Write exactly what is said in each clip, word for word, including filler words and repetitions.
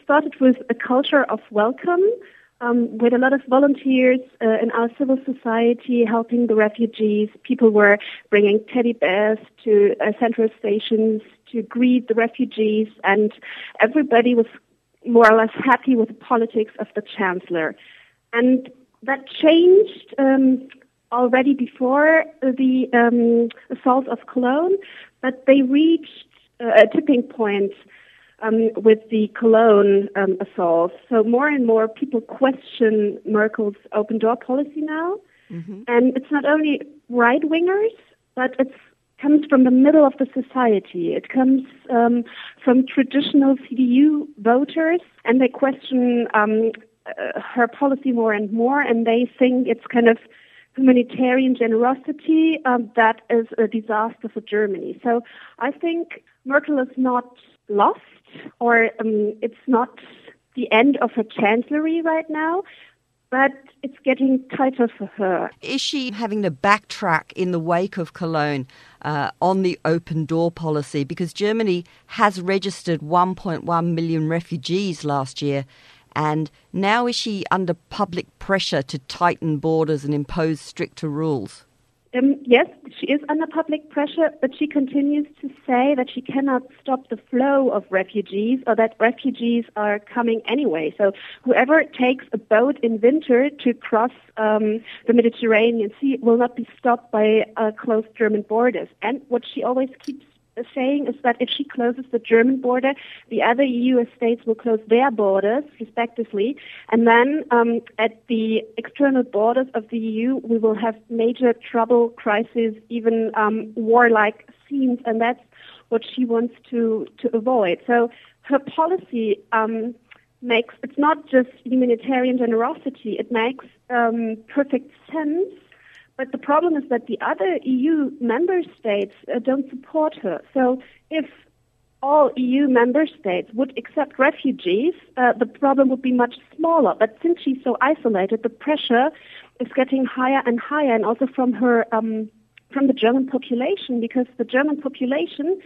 started with a culture of welcome, um, with a lot of volunteers uh, in our civil society helping the refugees. People were bringing teddy bears to uh, central stations to greet the refugees, and everybody was more or less happy with the politics of the chancellor. And that changed um, already before the um, assault of Cologne, but they reached uh, a tipping point um, with the Cologne um, assault. So more and more people question Merkel's open door policy now. Mm-hmm. And it's not only right-wingers, but it comes from the middle of the society. It comes um, from traditional C D U voters, and they question um, uh, her policy more and more, and they think it's kind of humanitarian generosity um, that is a disaster for Germany. So I think Merkel is not lost, or um, it's not the end of her chancellery right now, but it's getting tighter for her. Is she having to backtrack in the wake of Cologne uh, on the open door policy? Because Germany has registered one point one million refugees last year, and now is she under public pressure to tighten borders and impose stricter rules? Um, yes, she is under public pressure, but she continues to say that she cannot stop the flow of refugees, or that refugees are coming anyway. So whoever takes a boat in winter to cross um, the Mediterranean Sea will not be stopped by uh, closed German borders. And what she always keeps saying is that if she closes the German border, the other E U states will close their borders, respectively. And then um, at the external borders of the E U, we will have major trouble, crises, even um, warlike scenes, and that's what she wants to, to avoid. So her policy um, makes, it's not just humanitarian generosity, it makes um, perfect sense. But the problem is that the other E U member states uh, don't support her. So if all E U member states would accept refugees, uh, the problem would be much smaller. But since she's so isolated, the pressure is getting higher and higher, and also from her, um, from the German population, because the German population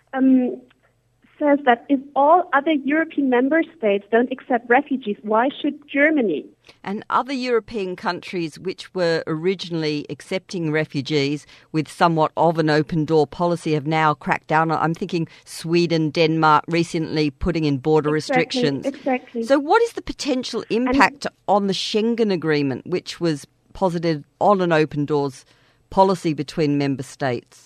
um, says that if all other European member states don't accept refugees, why should Germany? And other European countries which were originally accepting refugees with somewhat of an open door policy have now cracked down. I'm thinking Sweden, Denmark, recently putting in border exactly, restrictions. Exactly. So what is the potential impact and on the Schengen Agreement, which was posited on an open doors policy between member states?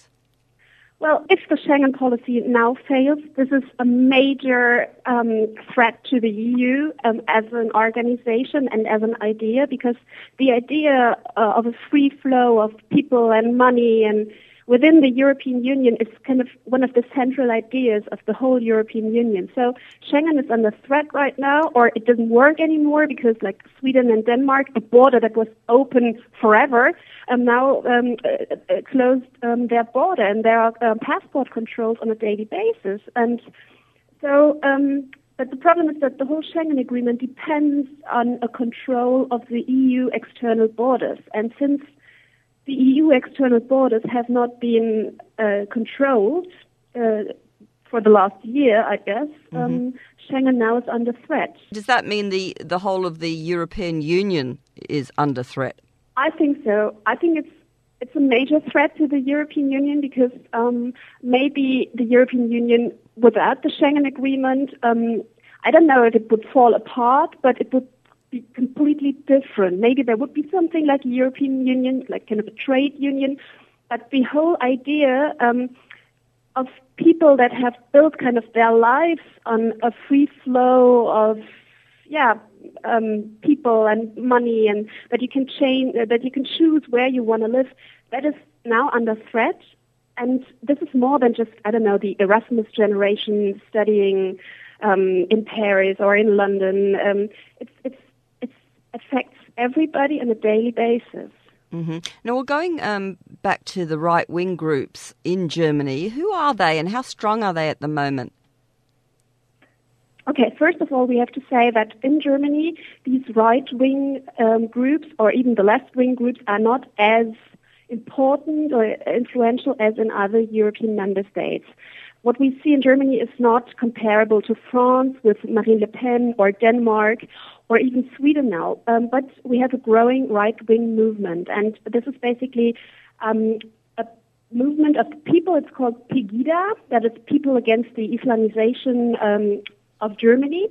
Well, if the Schengen policy now fails, this is a major um, threat to the E U um, as an organization and as an idea, because the idea uh, of a free flow of people and money and within the European Union is kind of one of the central ideas of the whole European Union. So Schengen is under threat right now, or it doesn't work anymore because, like Sweden and Denmark, a border that was open forever, um, now um, uh, uh, closed um, their border, and there are uh, passport controls on a daily basis. And so, um, but the problem is that the whole Schengen agreement depends on a control of the E U external borders, and since the E U external borders have not been uh, controlled uh, for the last year, I guess. Mm-hmm. Um, Schengen now is under threat. Does that mean the, the whole of the European Union is under threat? I think so. I think it's it's a major threat to the European Union because um, maybe the European Union without the Schengen agreement, um, I don't know if it would fall apart, but it would be completely different. Maybe there would be something like a European Union, like kind of a trade union, but the whole idea um, of people that have built kind of their lives on a free flow of, yeah, um, people and money, and that you can change, uh, that you can choose where you want to live, that is now under threat. And this is more than just, I don't know, the Erasmus generation studying um, in Paris or in London. Um, it's it's affects everybody on a daily basis. Mm-hmm. Now, we're going um, back to the right-wing groups in Germany. Who are they and how strong are they at the moment? Okay, first of all, we have to say that in Germany, these right-wing um, groups or even the left-wing groups are not as important or influential as in other European member states. what we see in Germany is not comparable to France with Marine Le Pen or Denmark or even Sweden now, um, but we have a growing right-wing movement, and this is basically um, a movement of people. It's called Pegida, that is People Against the Islamization um, of Germany,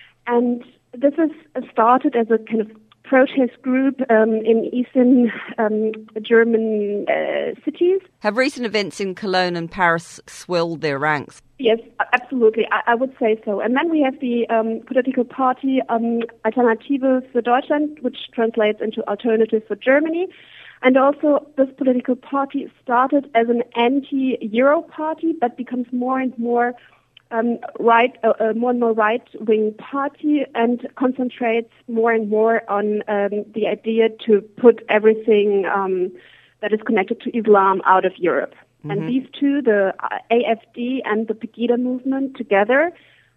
and this is started as a kind of protest group um, in eastern um, German uh, cities. Have recent events in Cologne and Paris swelled their ranks? Yes, absolutely. I, I would say so. And then we have the um, political party um, Alternative für Deutschland, which translates into Alternative for Germany. And also this political party started as an anti-Euro party, but becomes more and more Um, right, uh, uh, more and more right-wing party, and concentrates more and more on um, the idea to put everything um, that is connected to Islam out of Europe. Mm-hmm. And these two, the A F D and the Pegida movement together,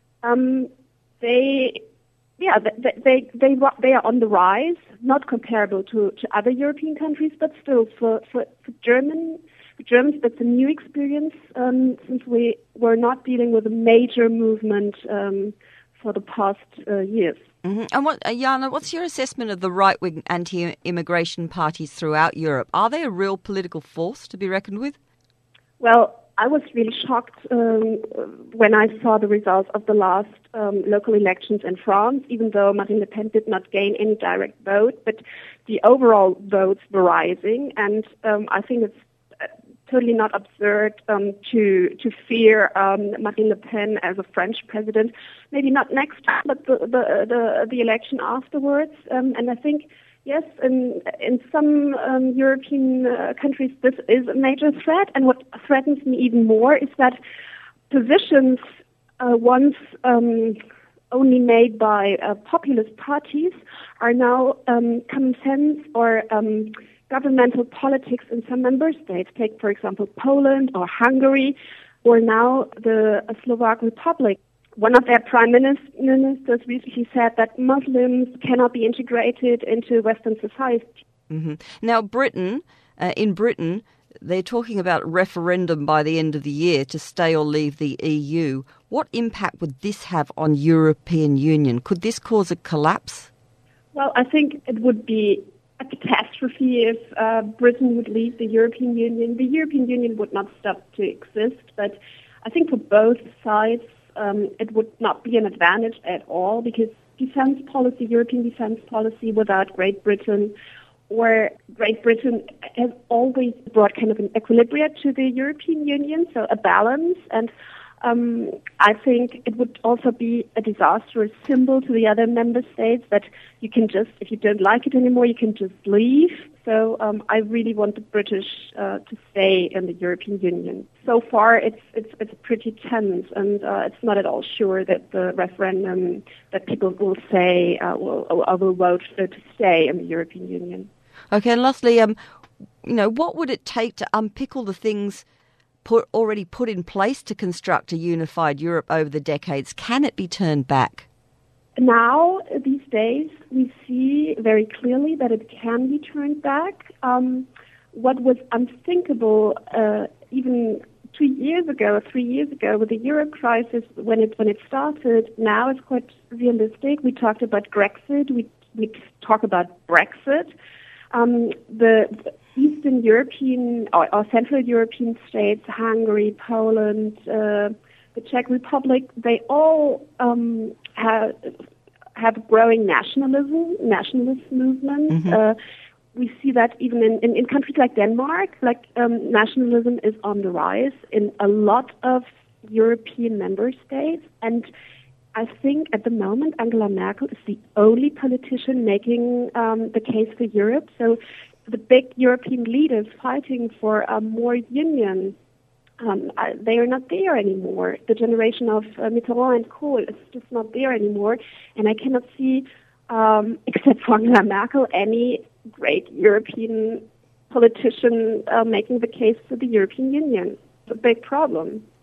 um, they, yeah, they, they they they are on the rise. Not comparable to, to other European countries, but still for for, for German. Germans, that's a new experience um, since we were not dealing with a major movement um, for the past uh, years. Mm-hmm. And what, uh, Jana, what's your assessment of the right-wing anti-immigration parties throughout Europe? Are they a real political force to be reckoned with? Well, I was really shocked um, when I saw the results of the last um, local elections in France, even though Marine Le Pen did not gain any direct vote, but the overall votes were rising, and um, I think it's totally not absurd um, to to fear um, Marine Le Pen as a French president. Maybe not next time, but the the the, the election afterwards. Um, and I think yes, in in some um, European uh, countries, this is a major threat. And what threatens me even more is that positions uh, once um, only made by uh, populist parties are now um, common sense or um, governmental politics in some member states. Take, for example, Poland or Hungary, or now the uh, Slovak Republic. One of their prime ministers recently said that Muslims cannot be integrated into Western society. Mm-hmm. Now, Britain, uh, in Britain, they're talking about a referendum by the end of the year to stay or leave the E U. What impact would this have on European Union? Could this cause a collapse? Well, I think it would be a catastrophe if uh, Britain would leave the European Union. The European Union would not stop to exist, but I think for both sides um, it would not be an advantage at all, because defense policy, European defense policy without Great Britain, or Great Britain has always brought kind of an equilibrium to the European Union, so a balance. And Um, I think it would also be a disastrous symbol to the other member states that you can just, if you don't like it anymore, you can just leave. So um, I really want the British uh, to stay in the European Union. So far, it's it's it's pretty tense, and uh, it's not at all sure that the referendum that people will say uh, will or will vote uh, to stay in the European Union. Okay, and lastly, um, you know, what would it take to unpick all the things Put, already put in place to construct a unified Europe over the decades? Can it be turned back? Now, these days, we see very clearly that it can be turned back. Um, what was unthinkable uh, even two years ago, three years ago, with the euro crisis, when it when it started, now it's quite realistic. We talked about Grexit. We we talk about Brexit. Um, the, the Eastern European or, or Central European states, Hungary, Poland, uh, the Czech Republic, they all um, have have growing nationalism, nationalist movements. Mm-hmm. Uh, we see that even in, in, in countries like Denmark, like um, nationalism is on the rise in a lot of European member states. And I think at the moment Angela Merkel is the only politician making um, the case for Europe. So the big European leaders fighting for uh, more union, um, they are not there anymore. The generation of uh, Mitterrand and Kohl is just not there anymore. And I cannot see, um, except for Angela Merkel, any great European politician uh, making the case for the European Union. It's a big problem.